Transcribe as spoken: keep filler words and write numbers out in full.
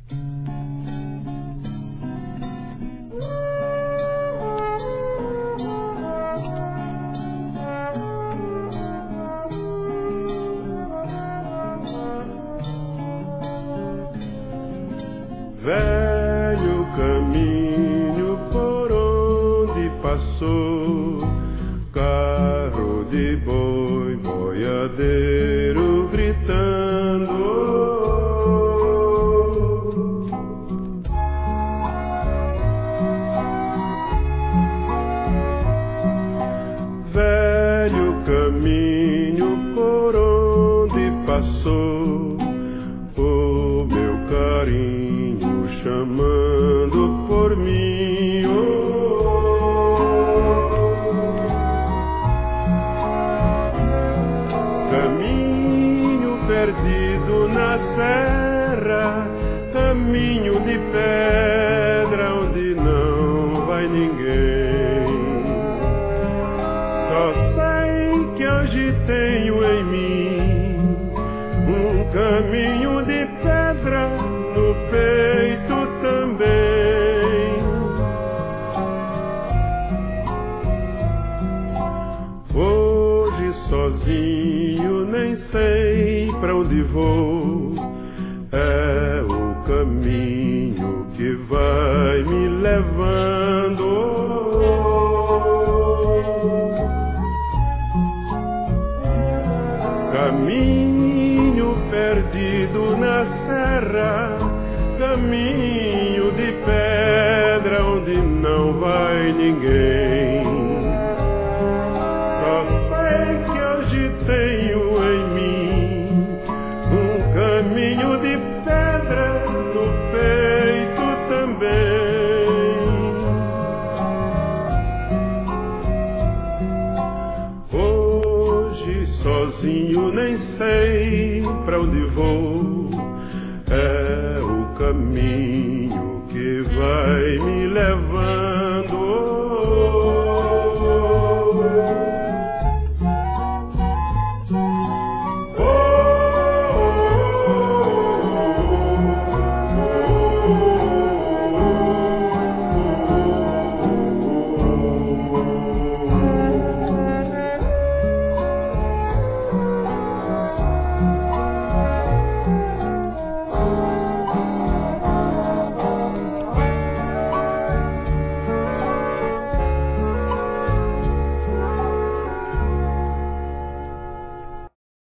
Velho caminho por onde passou, carro de boi, boiadeiro gritando. Velho caminho por onde passou, o meu carinho chamando por mim. Oh, caminho perdido na serra, caminho de pedra onde não vai ninguém. Só sei que hoje tenho em mim um caminho de pedra no peito também. Hoje sozinho nem sei pra onde vou, é o caminho que vai me levando. Caminho perdido na serra, caminho de pedra onde não vai ninguém. Só sei que hoje tenho em mim um caminho de pedra no peito também. Hoje sozinho nem sei pra onde vou, é o caminho que vai me levar.